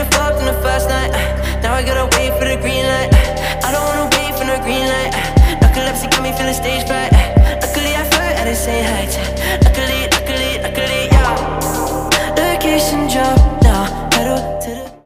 fucked on the first night. Now I gotta wait for the green light. I don't wanna wait for no green light. Narcolepsy got me feeling stage fright. Luckily I flirt at the same height. Luckily, yeah. Location drop